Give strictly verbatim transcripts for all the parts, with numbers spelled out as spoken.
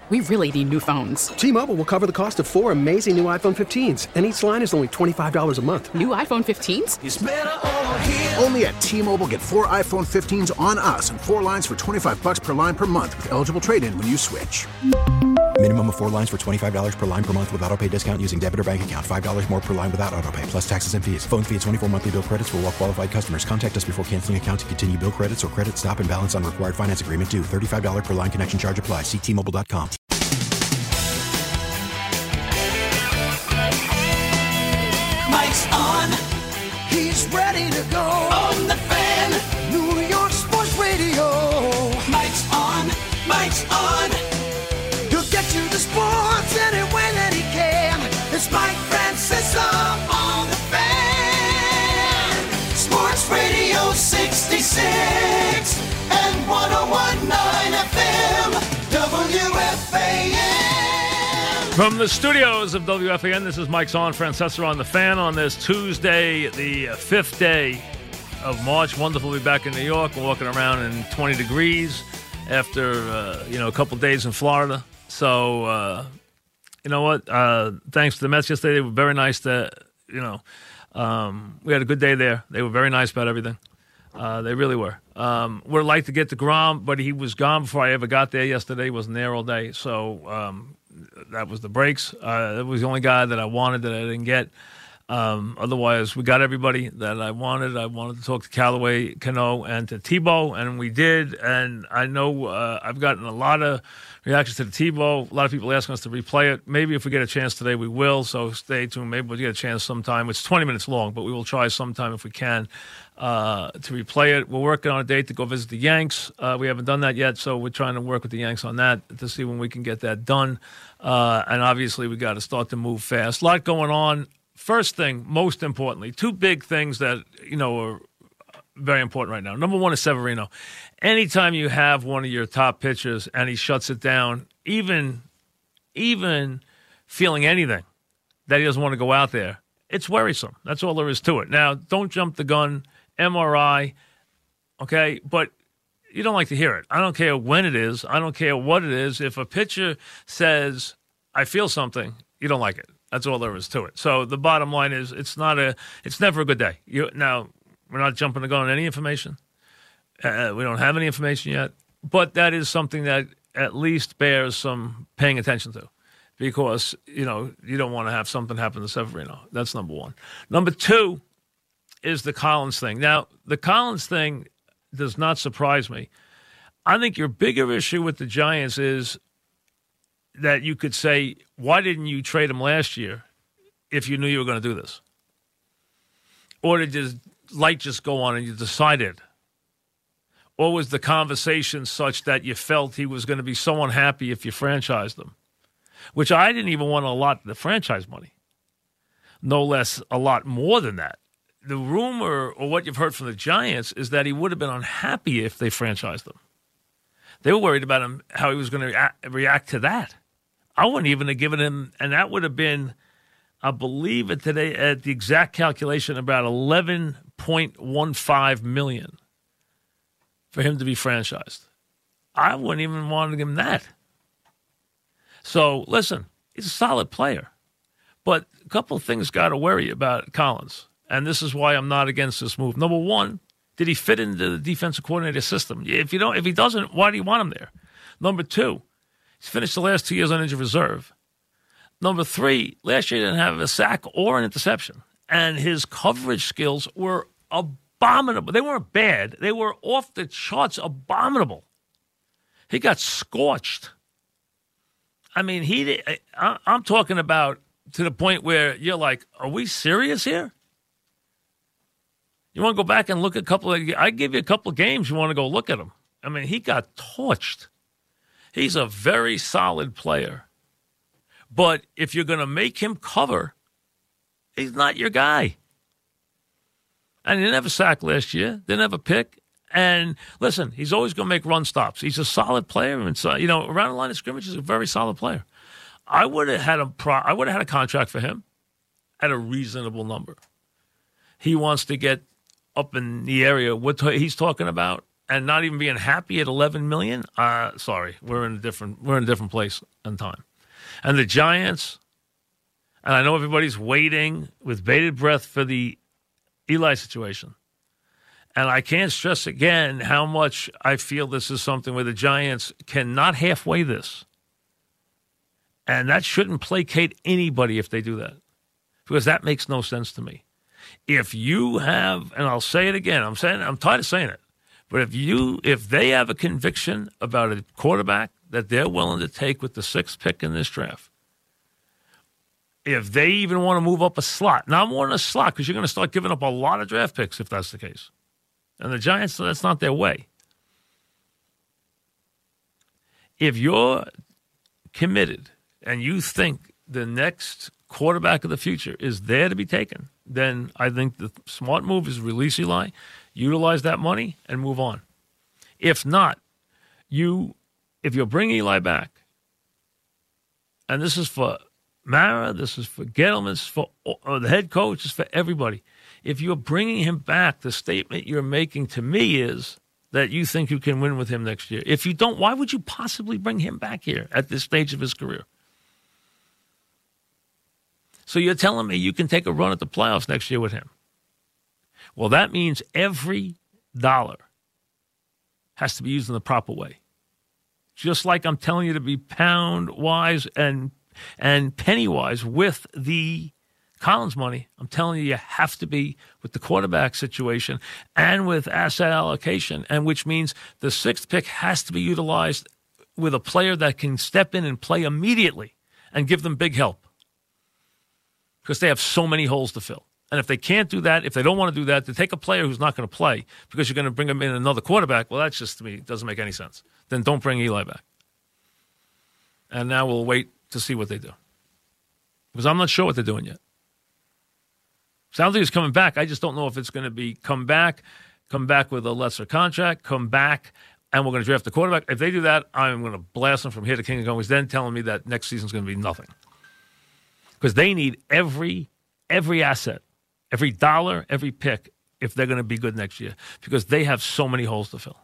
We really need new phones. T-Mobile will cover the cost of four amazing new iPhone fifteens, and each line is only twenty-five dollars a month. New iPhone fifteens? It's better over here. Only at T-Mobile, get four iPhone fifteens on us and four lines for twenty-five dollars per line per month with eligible trade-in when you switch. Minimum of four lines for twenty-five dollars per line per month with autopay discount using debit or bank account. five dollars more per line without autopay, plus taxes and fees. Phone fee at twenty-four monthly bill credits for well qualified customers. Contact us before canceling account to continue bill credits or credit stop and balance on required finance agreement due. thirty-five dollars per line connection charge applies. See T Mobile dot com. Mike's on. He's ready to go. On the Fan. New York Sports Radio. Mike's on. Mike's on. He'll get you the sports any way that he can. It's Mike Francesa on the Fan. Sports Radio sixty-six and one oh one point nine F M. W F A N. From the studios of W F A N, this is Mike's on, Francesa on the Fan on this Tuesday, the fifth day of March. Wonderful to be back in New York. We're walking around in twenty degrees after, uh, you know, a couple days in Florida. So, uh, you know what? Uh, thanks to the Mets yesterday. They were very nice to, you know, um, we had a good day there. They were very nice about everything. Uh, they really were. Um, would have liked to get to Grom, but he was gone before I ever got there yesterday. He wasn't there all day. So um, that was the breaks. Uh, that was the only guy that I wanted that I didn't get. Um, otherwise, we got everybody that I wanted. I wanted to talk to Callaway, Cano, and to Tebow, and we did. And I know uh, I've gotten a lot of reactions to the Tebow. A lot of people asking us to replay it. Maybe if we get a chance today, we will. So stay tuned. Maybe we'll get a chance sometime. It's twenty minutes long, but we will try sometime if we can uh, to replay it. We're working on a date to go visit the Yanks. Uh, we haven't done that yet, so we're trying to work with the Yanks on that to see when we can get that done. Uh, and obviously, we got to start to move fast. A lot going on. First thing, most importantly, two big things that, you know, are very important right now. Number one is Severino. Anytime you have one of your top pitchers and he shuts it down, even, even feeling anything that he doesn't want to go out there, it's worrisome. That's all there is to it. Now, don't jump the gun, M R I, okay? But you don't like to hear it. I don't care when it is. I don't care what it is. If a pitcher says, I feel something, you don't like it. That's all there is to it. So the bottom line is, it's not a, it's never a good day. You, now, we're not jumping the gun on any information. Uh, we don't have any information yet, but that is something that at least bears some paying attention to, because you know you don't want to have something happen to Severino. That's number one. Number two is the Collins thing. Now, the Collins thing does not surprise me. I think your bigger issue with the Giants is that you could say, why didn't you trade him last year if you knew you were going to do this? Or did the light just go on and you decided? Or was the conversation such that you felt he was going to be so unhappy if you franchised him? Which I didn't even want to allot the franchise money. No less a lot more than that. The rumor, or what you've heard from the Giants, is that he would have been unhappy if they franchised him. They were worried about him, how he was going to react to that. I wouldn't even have given him, and that would have been, I believe it today, at the exact calculation, about eleven point one five million dollars for him to be franchised. I wouldn't even want to give him that. So, listen, he's a solid player. But a couple of things got to worry about Collins, and this is why I'm not against this move. Number one, did he fit into the defensive coordinator system? If you don't, if he doesn't, why do you want him there? Number two, he's finished the last two years on injured reserve. Number three, last year he didn't have a sack or an interception, and his coverage skills were abominable. They weren't bad. They were off the charts abominable. He got scorched. I mean, he. I'm talking about to the point where you're like, are we serious here? You want to go back and look at a couple of, I give you a couple of games, you want to go look at him. I mean, he got torched. He's a very solid player. But if you're going to make him cover, he's not your guy. And he didn't have a sack last year, didn't have a pick. And listen, he's always going to make run stops. He's a solid player. And so, you know, around the line of scrimmage, he's a very solid player. I would have had a pro, I would have had a contract for him at a reasonable number. He wants to get up in the area what he's talking about, and not even being happy at eleven million dollars, uh, sorry, we're in a different we're in a different place and time. And the Giants, and I know everybody's waiting with bated breath for the Eli situation. And I can't stress again how much I feel this is something where the Giants cannot halfway this. And that shouldn't placate anybody if they do that, because that makes no sense to me. If you have, and I'll say it again, I'm saying I'm tired of saying it, but if you if they have a conviction about a quarterback that they're willing to take with the sixth pick in this draft, if they even want to move up a slot, now more than a slot, because you're going to start giving up a lot of draft picks if that's the case. And the Giants, that's not their way. If you're committed and you think the next quarterback of the future is there to be taken, then I think the smart move is release Eli, utilize that money, and move on. If not, you, if you'll bring Eli back, and this is for Mara, this is for Gettleman, this is for uh, the head coach, this is for everybody. If you're bringing him back, the statement you're making to me is that you think you can win with him next year. If you don't, why would you possibly bring him back here at this stage of his career? So you're telling me you can take a run at the playoffs next year with him. Well, that means every dollar has to be used in the proper way. Just like I'm telling you to be pound-wise and, and penny-wise with the Collins money, I'm telling you, you have to be with the quarterback situation and with asset allocation, and which means the sixth pick has to be utilized with a player that can step in and play immediately and give them big help, because they have so many holes to fill. And if they can't do that, if they don't want to do that, to take a player who's not going to play because you're going to bring him in another quarterback, well, that's just, to me, doesn't make any sense. Then don't bring Eli back. And now we'll wait to see what they do, because I'm not sure what they're doing yet. Sounds like he's coming back. I just don't know if it's going to be come back, come back with a lesser contract, come back, and we're going to draft the quarterback. If they do that, I'm going to blast them from here to King of Kong. He's then telling me that next season's going to be nothing, because they need every every asset, every dollar, every pick if they're going to be good next year, because they have so many holes to fill.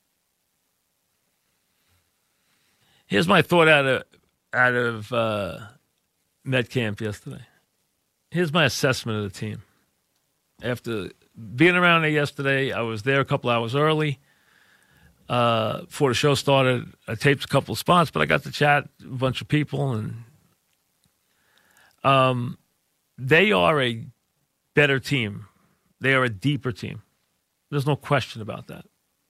Here's my thought out of out of uh, Met Camp yesterday. Here's my assessment of the team. After being around there yesterday, I was there a couple hours early. Uh, before the show started, I taped a couple of spots, but I got to chat with a bunch of people, and um, they are a better team. They are a deeper team. There's no question about that.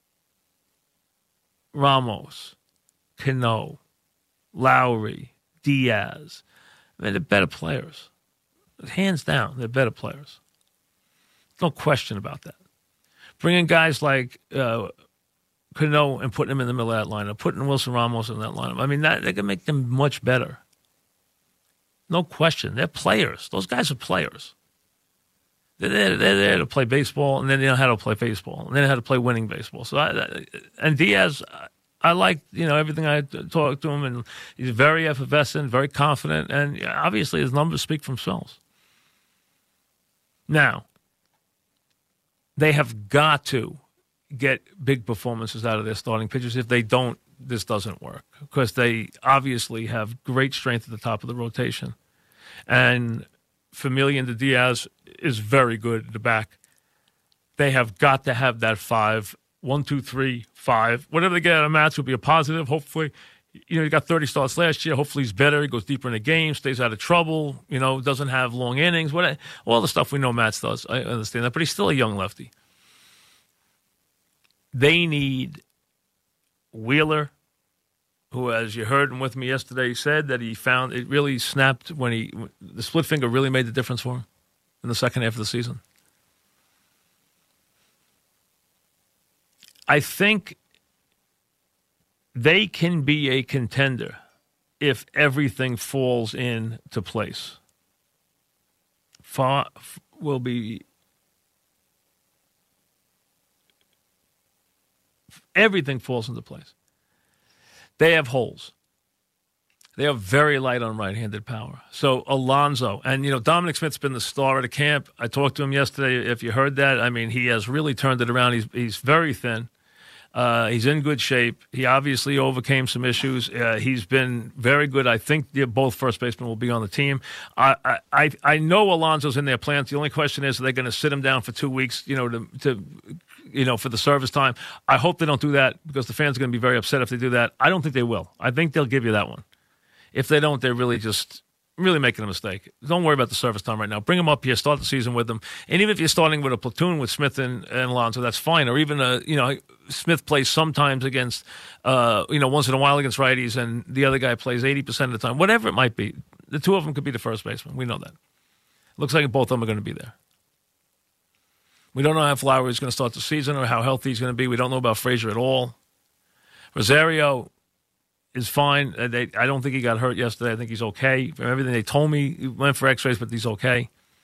Ramos, Cano, Lowry, Diaz, I mean, they're better players. Hands down, they're better players. No question about that. Bringing guys like uh, Cano and putting them in the middle of that lineup, putting Wilson Ramos in that lineup, I mean, that, they can make them much better. No question. They're players. Those guys are players. They're there, they're there to play baseball, and then they know how to play baseball, and they know how to play winning baseball. So, I, and Diaz, I like, you know, everything I talked to him, and he's very effervescent, very confident, and obviously his numbers speak for themselves. Now, they have got to get big performances out of their starting pitchers. If they don't, this doesn't work, because they obviously have great strength at the top of the rotation. And Familia and Diaz is very good at the back. They have got to have that five, one, two, three, five. Whatever they get out of Matz will be a positive, hopefully. You know, he got thirty starts last year. Hopefully he's better. He goes deeper in the game, stays out of trouble, you know, doesn't have long innings, what, all the stuff we know Matz does. I understand that, but he's still a young lefty. They need Wheeler, who, as you heard him with me yesterday, said that he found it really snapped when he, the split finger really made the difference for him in the second half of the season. I think they can be a contender if everything falls into place. Far will be everything falls into place. They have holes. They are very light on right-handed power. So Alonso, and you know, Dominic Smith's been the star of the camp. I talked to him yesterday. If you heard that, I mean, he has really turned it around. He's he's very thin. Uh, he's in good shape. He obviously overcame some issues. Uh, he's been very good. I think both first basemen will be on the team. I I, I know Alonso's in their plans. The only question is, are they going to sit him down for two weeks, you know, to, to you know, for the service time? I hope they don't do that because the fans are going to be very upset if they do that. I don't think they will. I think they'll give you that one. If they don't, they're really just really making a mistake. Don't worry about the service time right now. Bring them up here, start the season with them. And even if you're starting with a platoon with Smith and, and Alonso, that's fine. Or even, a, you know, Smith plays sometimes against, uh, you know, once in a while against righties, and the other guy plays eighty percent of the time. Whatever it might be, the two of them could be the first baseman. We know that. Looks like both of them are going to be there. We don't know how Flower is going to start the season or how healthy he's going to be. We don't know about Frazier at all. Rosario is fine. They, I don't think he got hurt yesterday. I think he's okay. From everything they told me, he went for x-rays, but he's okay.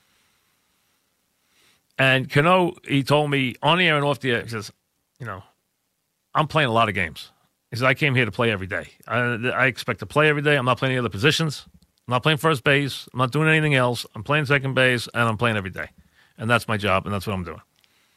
And Cano, he told me on the air and off the air, he says, you know, I'm playing a lot of games. He says, I came here to play every day. I, I expect to play every day. I'm not playing any other positions. I'm not playing first base. I'm not doing anything else. I'm playing second base, and I'm playing every day. And that's my job, and that's what I'm doing.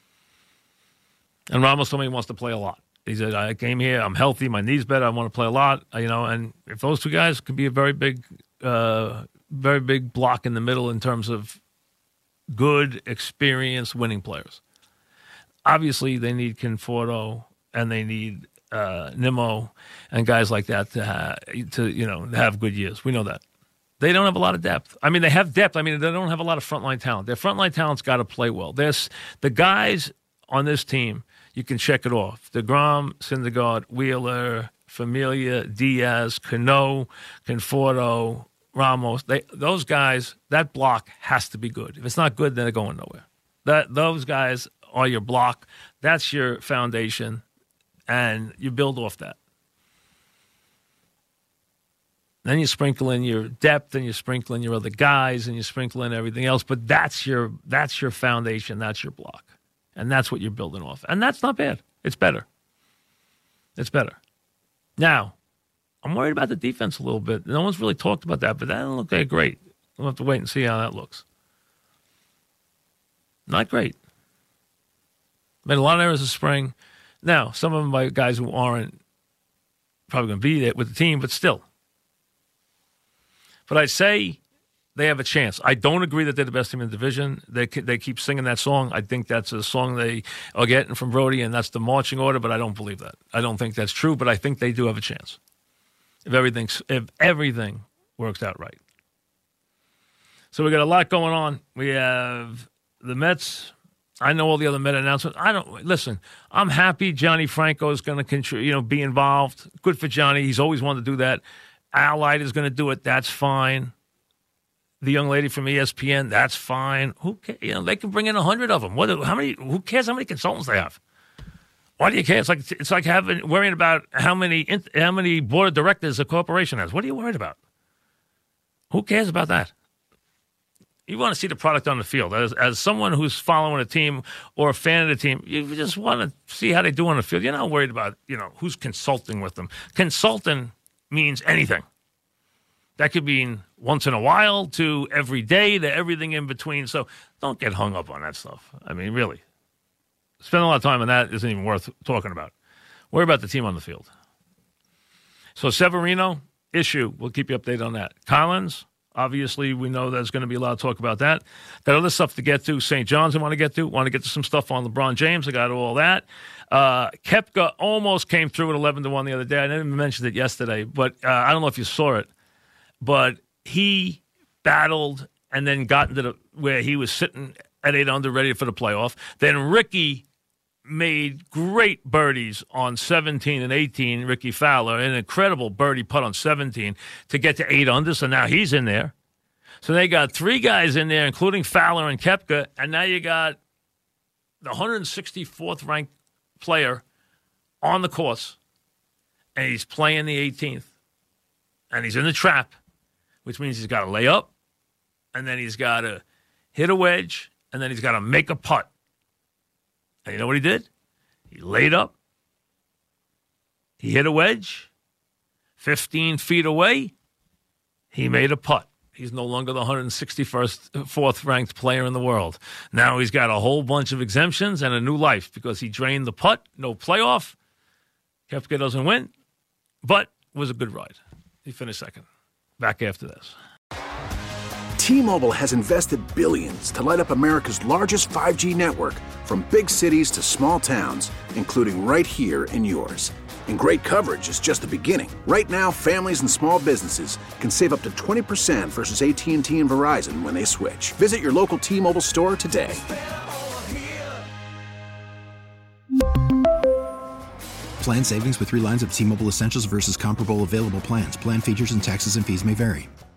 And Ramos told me he wants to play a lot. He said, I came here, I'm healthy, my knee's better, I want to play a lot, you know, and if those two guys could be a very big, uh, very big block in the middle in terms of good, experienced, winning players. Obviously, they need Conforto and they need uh, Nimmo and guys like that to, ha- to, you know, have good years. We know that. They don't have a lot of depth. I mean, they have depth. I mean, they don't have a lot of frontline talent. Their frontline talent's got to play well. There's the guys on this team. You can check it off. DeGrom, Syndergaard, Wheeler, Familia, Diaz, Cano, Conforto, Ramos. They, those guys, that block has to be good. If it's not good, then they're going nowhere. That Those guys are your block. That's your foundation, and you build off that. Then you sprinkle in your depth, and you sprinkle in your other guys, and you sprinkle in everything else. But that's your that's your foundation. That's your block. And that's what you're building off. And that's not bad. It's better. It's better. Now, I'm worried about the defense a little bit. No one's really talked about that, but that doesn't look that great. We'll have to wait and see how that looks. Not great. Made a lot of errors this spring. Now, some of them by guys who aren't probably going to be there with the team, but still. But I'd say they have a chance. I don't agree that they're the best team in the division. They they keep singing that song. I think that's a song they are getting from Brody, and that's the marching order, but I don't believe that. I don't think that's true, but I think they do have a chance if everything, if everything works out right. So we got a lot going on. We have the Mets. I know all the other Met announcements. I don't listen. I'm happy Johnny Franco is going to contribute, you know, be involved. Good for Johnny. He's always wanted to do that. Allied is going to do it. That's fine. The young lady from E S P N, that's fine. Who cares? You know, they can bring in a hundred of them. What? How many? Who cares how many consultants they have? Why do you care? It's like it's like having worrying about how many how many board of directors a corporation has. What are you worried about? Who cares about that? You want to see the product on the field. As as someone who's following a team or a fan of the team, you just want to see how they do on the field. You're not worried about, you know, who's consulting with them. Consulting means anything. That could mean once in a while to every day to everything in between. So don't get hung up on that stuff. I mean, really. Spend a lot of time on that isn't even worth talking about. Worry about the team on the field. So Severino, issue. We'll keep you updated on that. Collins, obviously, we know there's going to be a lot of talk about that. Got other stuff to get to. Saint John's I want to get to. Want to get to some stuff on LeBron James. I got all that. Uh, Koepka almost came through at eleven to one the other day. I didn't even mention it yesterday, but uh, I don't know if you saw it. But he battled and then got into the where he was sitting at eight under, ready for the playoff. Then Ricky made great birdies on seventeen and eighteen. Ricky Fowler, an incredible birdie putt on seventeen to get to eight under. So now he's in there. So they got three guys in there, including Fowler and Koepka, and now you got the one hundred sixty-fourth ranked player on the course, and he's playing the eighteenth, and he's in the trap. Which means he's got to lay up, and then he's got to hit a wedge, and then he's got to make a putt. And you know what he did? He laid up. He hit a wedge. fifteen feet away, he made a putt. He's no longer the one hundred sixty-first, fourth ranked player in the world. Now he's got a whole bunch of exemptions and a new life because he drained the putt, no playoff. Koepka doesn't win, but it was a good ride. He finished second. Back after this. T-Mobile has invested billions to light up America's largest five G network, from big cities to small towns, including right here in yours. And great coverage is just the beginning. Right now, families and small businesses can save up to twenty percent versus A T and T and Verizon when they switch. Visit your local T-Mobile store today. Plan savings with three lines of T-Mobile Essentials versus comparable available plans. Plan features and taxes and fees may vary.